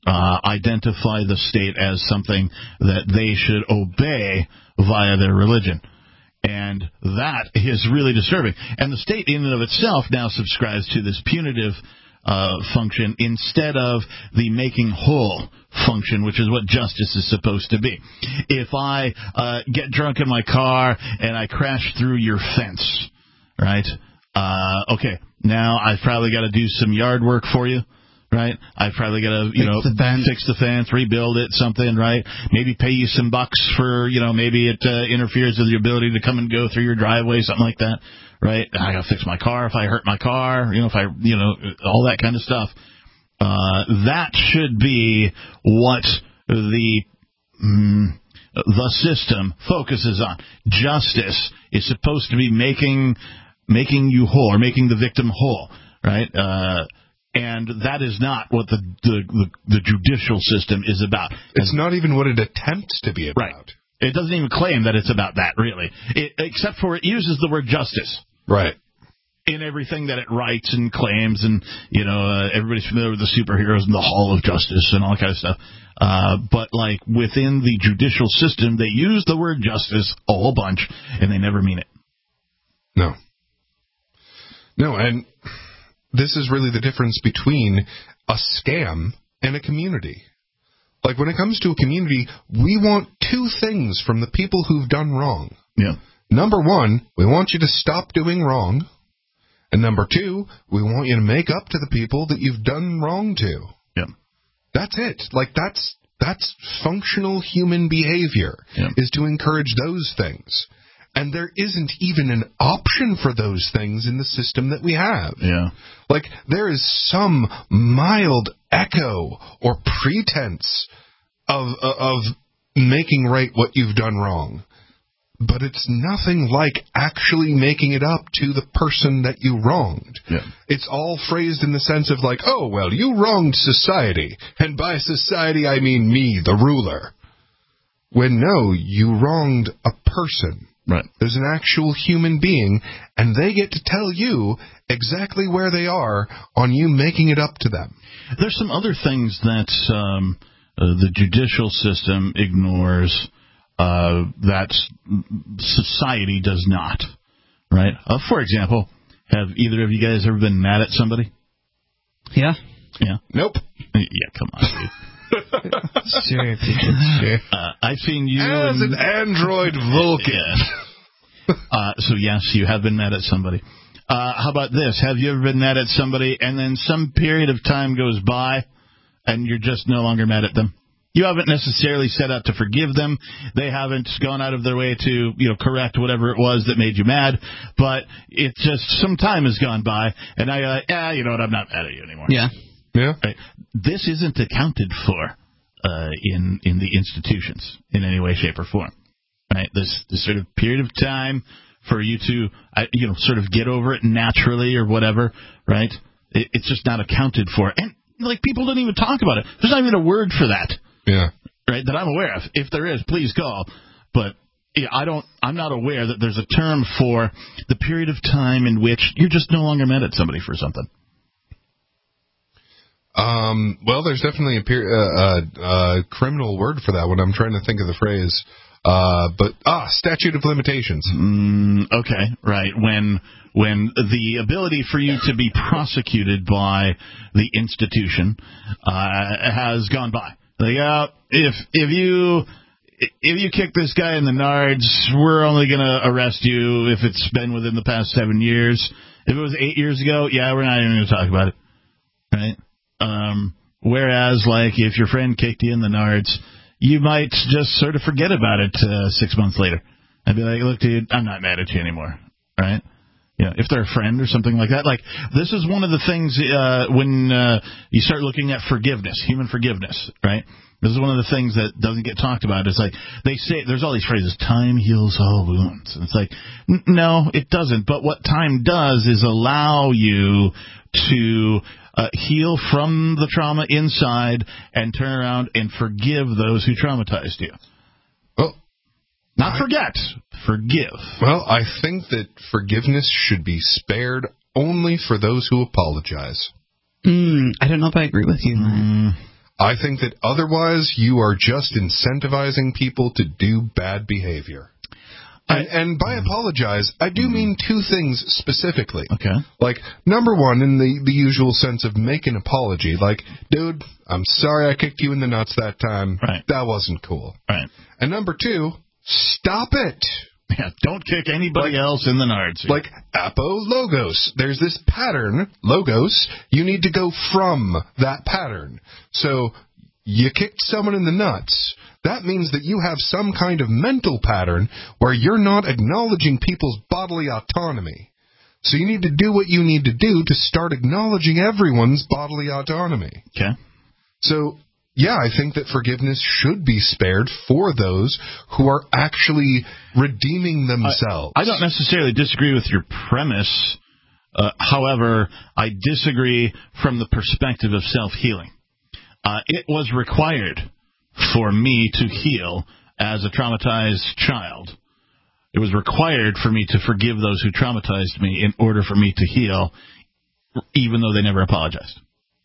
Speaker 3: identify the state as something that they should obey via their religion. And that is really disturbing. And the state in and of itself now subscribes to this punitive function instead of the making whole function, which is what justice is supposed to be. If I get drunk in my car and I crash through your fence, right? Okay, now I've probably got to do some yard work for you right? I've probably got to, fix the fence, rebuild it, something, right? Maybe pay you some bucks for, maybe it interferes with your ability to come and go through your driveway, something like that, right? I got to fix my car if I hurt my car, if I, all that kind of stuff. That should be what the system focuses on. Justice is supposed to be making you whole, or making the victim whole, right? And that is not what the judicial system is about.
Speaker 5: It's not even what it attempts to be about.
Speaker 3: Right. It doesn't even claim that it's about that, really, except for it uses the word justice.
Speaker 5: Right.
Speaker 3: In everything that it writes and claims, and everybody's familiar with the superheroes and the Hall of Justice and all that kind of stuff. But like within the judicial system, they use the word justice a whole bunch, and they never mean it.
Speaker 5: No, and this is really the difference between a scam and a community. Like when it comes to a community, we want two things from the people who've done wrong.
Speaker 3: Yeah.
Speaker 5: Number one, we want you to stop doing wrong. And number two, we want you to make up to the people that you've done wrong to.
Speaker 3: Yeah.
Speaker 5: That's it. Like that's functional human behavior, is to encourage those things. And there isn't even an option for those things in the system that we have.
Speaker 3: Yeah.
Speaker 5: Like there is some mild echo or pretense of making right what you've done wrong. But it's nothing like actually making it up to the person that you wronged.
Speaker 3: Yeah.
Speaker 5: It's all phrased in the sense of like, oh, well, you wronged society. And by society, I mean me, the ruler. When no, you wronged a person.
Speaker 3: Right.
Speaker 5: There's an actual human being, and they get to tell you exactly where they are on you making it up to them.
Speaker 3: There's some other things that the judicial system ignores that society does not, right? For example, have either of you guys ever been mad at somebody?
Speaker 4: Yeah.
Speaker 3: Yeah?
Speaker 5: Nope.
Speaker 3: Yeah, come on, dude.
Speaker 4: Sure.
Speaker 3: I've seen you
Speaker 5: as an android Vulcan.
Speaker 3: Yeah. So yes, you have been mad at somebody. How about this? Have you ever been mad at somebody and then some period of time goes by and you're just no longer mad at them? You haven't necessarily set out to forgive them. They haven't gone out of their way to, correct whatever it was that made you mad. But it just some time has gone by, and now you're like, you know what? I'm not mad at you anymore.
Speaker 4: Yeah.
Speaker 5: Yeah.
Speaker 3: Right? This isn't accounted for in the institutions in any way, shape, or form. Right? This sort of period of time for you to, sort of get over it naturally or whatever. Right? It's just not accounted for, and like people don't even talk about it. There's not even a word for that.
Speaker 5: Yeah.
Speaker 3: Right, that I'm aware of. If there is, please call. But I'm not aware that there's a term for the period of time in which you're just no longer mad at somebody for something.
Speaker 5: Well, there's definitely a criminal word for that one. I'm trying to think of the phrase. Statute of limitations.
Speaker 3: Okay, right. When the ability for you to be prosecuted by the institution has gone by. Like, if you kick this guy in the nards, we're only going to arrest you if it's been within the past 7 years. If it was 8 years ago, we're not even going to talk about it, right? Whereas, like, if your friend kicked you in the nards, you might just sort of forget about it 6 months later and be like, look, dude, I'm not mad at you anymore, right? If they're a friend or something like that. Like, this is one of the things when you start looking at forgiveness, human forgiveness, right? This is one of the things that doesn't get talked about. It's like they say, there's all these phrases, time heals all wounds. And it's like, no, it doesn't. But what time does is allow you to heal from the trauma inside and turn around and forgive those who traumatized you. Not forget, forgive.
Speaker 5: Well, I think that forgiveness should be spared only for those who apologize.
Speaker 4: I don't know if I agree with you.
Speaker 5: I think that otherwise you are just incentivizing people to do bad behavior. And by apologize, I do mean two things specifically.
Speaker 3: Okay.
Speaker 5: Like, number one, in the usual sense of make an apology. Like, dude, I'm sorry I kicked you in the nuts that time.
Speaker 3: Right.
Speaker 5: That wasn't cool.
Speaker 3: Right.
Speaker 5: And number two, stop it.
Speaker 3: Yeah, don't kick anybody else in the nards.
Speaker 5: Like apologos. There's this pattern, logos. You need to go from that pattern. So you kicked someone in the nuts. That means that you have some kind of mental pattern where you're not acknowledging people's bodily autonomy. So you need to do what you need to do to start acknowledging everyone's bodily autonomy.
Speaker 3: Okay.
Speaker 5: So, yeah, I think that forgiveness should be spared for those who are actually redeeming themselves.
Speaker 3: I don't necessarily disagree with your premise. However, I disagree from the perspective of self-healing. It was required for me to heal as a traumatized child. It was required for me to forgive those who traumatized me in order for me to heal, even though they never apologized.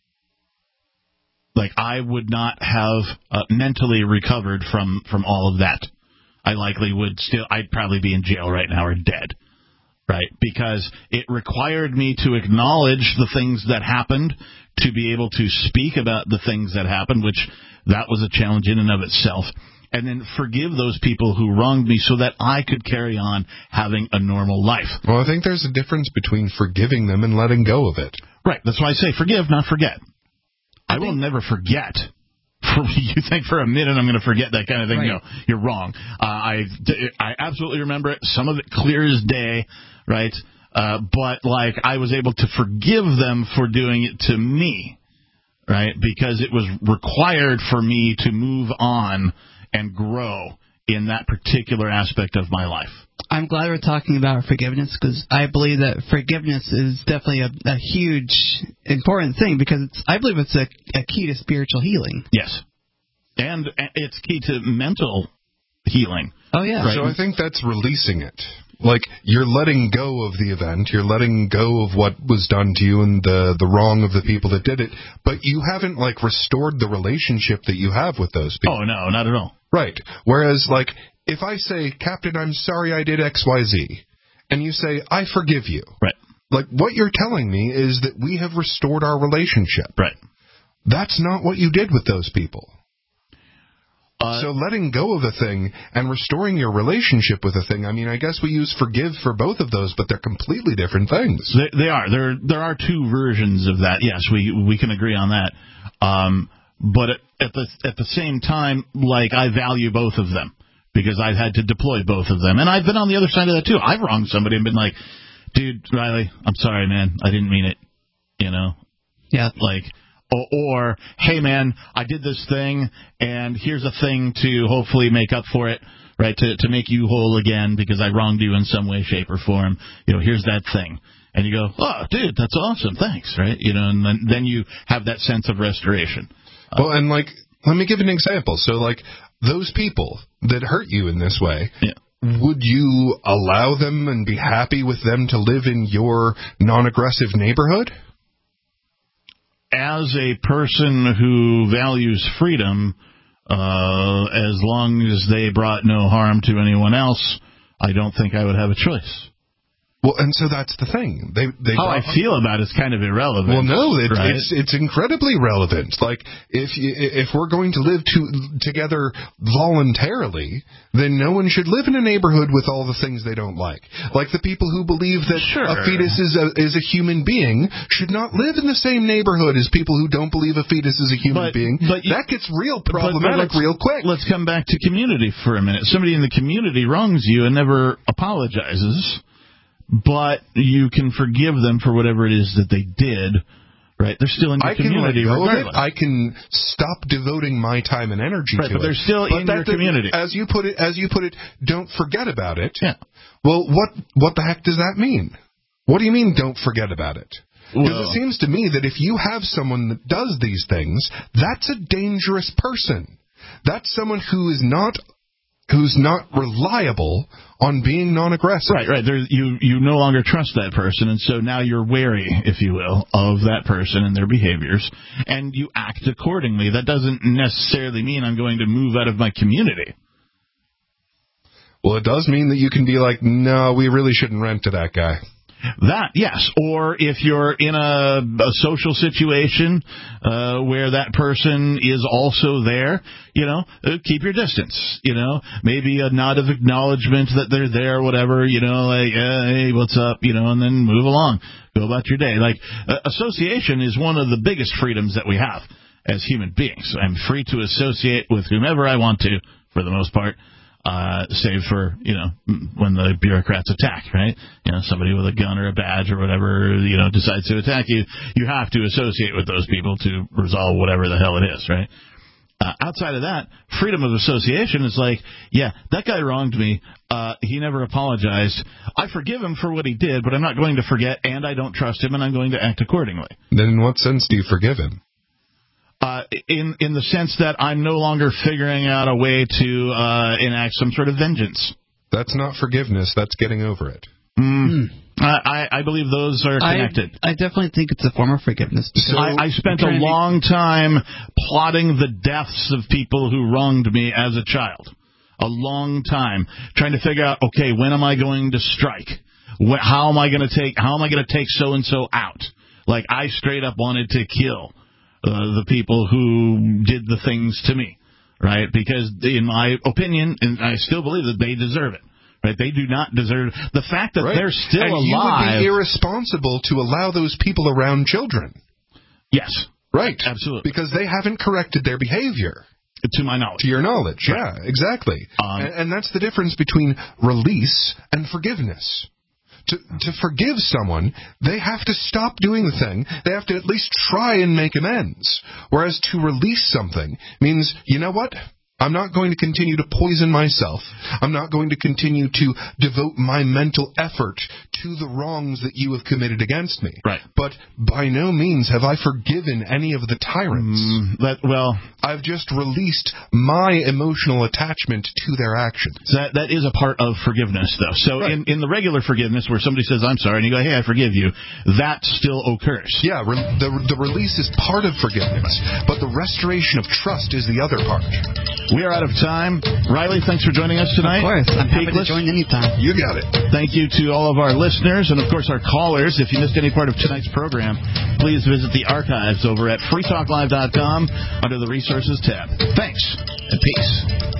Speaker 3: Like, I would not have mentally recovered from all of that. I likely would I'd probably be in jail right now or dead, right? Because it required me to acknowledge the things that happened, to be able to speak about the things that happened, which that was a challenge in and of itself, and then forgive those people who wronged me so that I could carry on having a normal life.
Speaker 5: Well, I think there's a difference between forgiving them and letting go of it.
Speaker 3: Right. That's why I say forgive, not forget. I will never forget. You think for a minute I'm going to forget that kind of thing? Right. No, you're wrong. I absolutely remember it. Some of it clear as day, right? But, like, I was able to forgive them for doing it to me, right? Because it was required for me to move on and grow in that particular aspect of my life.
Speaker 4: I'm glad we're talking about forgiveness, because I believe that forgiveness is definitely a huge, important thing, because I believe it's a key to spiritual healing.
Speaker 3: Yes. And it's key to mental healing.
Speaker 4: Oh, yeah.
Speaker 5: Right? So I think that's releasing it. Like, you're letting go of the event, you're letting go of what was done to you and the wrong of the people that did it, but you haven't, like, restored the relationship that you have with those people.
Speaker 3: Oh, no, not at all.
Speaker 5: Right. Whereas, like, if I say, Captain, I'm sorry I did XYZ, and you say, I forgive you.
Speaker 3: Right.
Speaker 5: Like, what you're telling me is that we have restored our relationship.
Speaker 3: Right.
Speaker 5: That's not what you did with those people. So letting go of a thing and restoring your relationship with a thing, I mean, I guess we use forgive for both of those, but they're completely different things.
Speaker 3: They are. There are two versions of that. Yes, we can agree on that. But at the same time, like, I value both of them, because I've had to deploy both of them. And I've been on the other side of that, too. I've wronged somebody and been like, dude, Riley, I'm sorry, man. I didn't mean it. You know?
Speaker 4: Yeah.
Speaker 3: Like, or hey, man, I did this thing, and here's a thing to hopefully make up for it, right, to make you whole again because I wronged you in some way, shape, or form. You know, here's that thing. And you go, oh, dude, that's awesome. Thanks, right? You know, and then you have that sense of restoration.
Speaker 5: Well, and, like, let me give an example. So, like, those people that hurt you in this way,
Speaker 3: yeah.
Speaker 5: Would you allow them and be happy with them to live in your non-aggressive neighborhood?
Speaker 3: As a person who values freedom, as long as they brought no harm to anyone else, I don't think I would have a choice.
Speaker 5: Well, and so that's the thing.
Speaker 3: How I feel about it's kind of irrelevant.
Speaker 5: Well, no,
Speaker 3: right?
Speaker 5: it's incredibly relevant. Like, if we're going to live together voluntarily, then no one should live in a neighborhood with all the things they don't like. Like, the people who believe that a fetus is a human being should not live in the same neighborhood as people who don't believe a fetus is a human being. That gets real problematic real quick.
Speaker 3: Let's come back to community for a minute. Somebody in the community wrongs you and never apologizes, but you can forgive them for whatever it is that they did, right? They're still in your community regardless.
Speaker 5: I can stop devoting my time and energy to it.
Speaker 3: But they're still in your community.
Speaker 5: As you put it, don't forget about it.
Speaker 3: Yeah.
Speaker 5: Well, what the heck does that mean? What do you mean, don't forget about it? Because it seems to me that if you have someone that does these things, that's a dangerous person. That's someone who's not reliable on being non-aggressive.
Speaker 3: Right. You no longer trust that person, and so now you're wary, if you will, of that person and their behaviors, and you act accordingly. That doesn't necessarily mean I'm going to move out of my community.
Speaker 5: Well, it does mean that you can be like, no, we really shouldn't rent to that guy.
Speaker 3: That, yes. Or if you're in a social situation where that person is also there, keep your distance. Maybe a nod of acknowledgement that they're there, whatever, like, hey, what's up, and then move along. Go about your day. Like, association is one of the biggest freedoms that we have as human beings. I'm free to associate with whomever I want to, for the most part. Save for, when the bureaucrats attack, right? Somebody with a gun or a badge or whatever, decides to attack you. You have to associate with those people to resolve whatever the hell it is, right? Outside of that, freedom of association is like, yeah, that guy wronged me. He never apologized. I forgive him for what he did, but I'm not going to forget, and I don't trust him, and I'm going to act accordingly.
Speaker 5: Then in what sense do you forgive him?
Speaker 3: In the sense that I'm no longer figuring out a way to enact some sort of vengeance.
Speaker 5: That's not forgiveness. That's getting over it.
Speaker 3: I believe those are connected.
Speaker 4: I definitely think it's a form of forgiveness.
Speaker 3: So I spent a long time plotting the deaths of people who wronged me as a child. A long time trying to figure out, okay, when am I going to strike? How am I going to take so and so out? Like, I straight up wanted to kill the people who did the things to me, right? Because in my opinion, and I still believe that they deserve it, right? They do not deserve the fact that they're still alive.
Speaker 5: You would be irresponsible to allow those people around children.
Speaker 3: Yes.
Speaker 5: Right.
Speaker 3: Absolutely.
Speaker 5: Because they haven't corrected their behavior.
Speaker 3: To my knowledge.
Speaker 5: To your knowledge,
Speaker 3: right.
Speaker 5: Yeah, exactly. And that's the difference between release and forgiveness. To forgive someone, they have to stop doing the thing. They have to at least try and make amends. Whereas to release something means, you know what? I'm not going to continue to poison myself. I'm not going to continue to devote my mental effort to the wrongs that you have committed against me.
Speaker 3: Right.
Speaker 5: But by no means have I forgiven any of the tyrants. I've just released my emotional attachment to their actions.
Speaker 3: That is a part of forgiveness, though. So right. in the regular forgiveness, where somebody says, I'm sorry, and you go, hey, I forgive you, that still occurs.
Speaker 5: Yeah, the release is part of forgiveness, but the restoration of trust is the other part.
Speaker 3: We are out of time. Riley, thanks for joining us tonight.
Speaker 4: Of course. I'm happy to join anytime.
Speaker 5: You got it.
Speaker 3: Thank you to all of our listeners and, of course, our callers. If you missed any part of tonight's program, please visit the archives over at freetalklive.com under the Resources tab. Thanks and peace.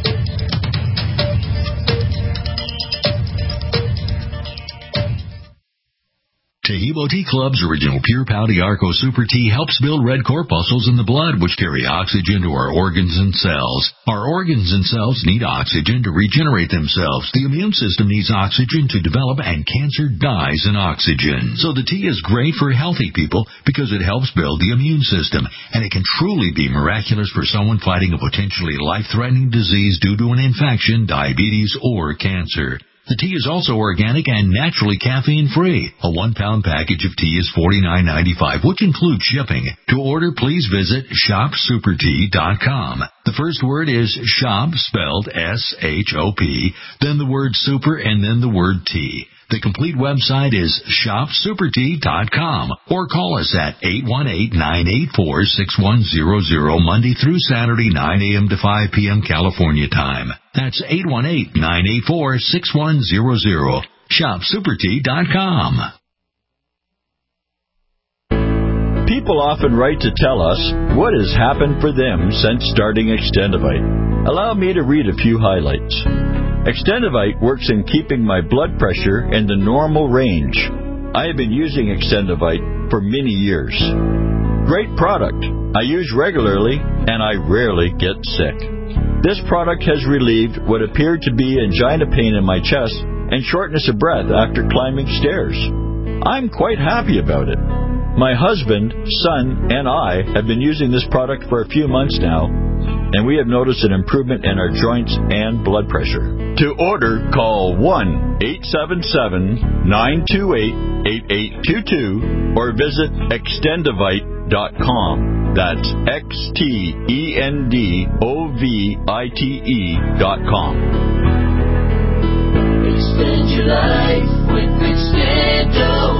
Speaker 2: Taheebo Tea Club's original Pure Pau Arco Super Tea helps build red corpuscles in the blood, which carry oxygen to our organs and cells. Our organs and cells need oxygen to regenerate themselves. The immune system needs oxygen to develop, and cancer dies in oxygen. So the tea is great for healthy people because it helps build the immune system, and it can truly be miraculous for someone fighting a potentially life-threatening disease due to an infection, diabetes, or cancer. The tea is also organic and naturally caffeine-free. A 1-pound package of tea is $49.95, which includes shipping. To order, please visit shopsupertea.com. The first word is shop, spelled S-H-O-P, then the word super, and then the word tea. The complete website is shopsupertea.com, or call us at 818-984-6100 Monday through Saturday, 9 a.m. to 5 p.m. California time. That's 818-984-6100. Shopsupertea.com.
Speaker 14: People often write to tell us what has happened for them since starting Extendivite. Allow me to read a few highlights. Extendivite works in keeping my blood pressure in the normal range. I have been using Extendivite for many years. Great product. I use regularly, and I rarely get sick. This product has relieved what appeared to be angina pain in my chest and shortness of breath after climbing stairs. I'm quite happy about it. My husband, son, and I have been using this product for a few months now, and we have noticed an improvement in our joints and blood pressure. To order, call 1-877-928-8822 or visit Extendivite.com. That's Extendovite.com.
Speaker 15: Extend your life with Extendo.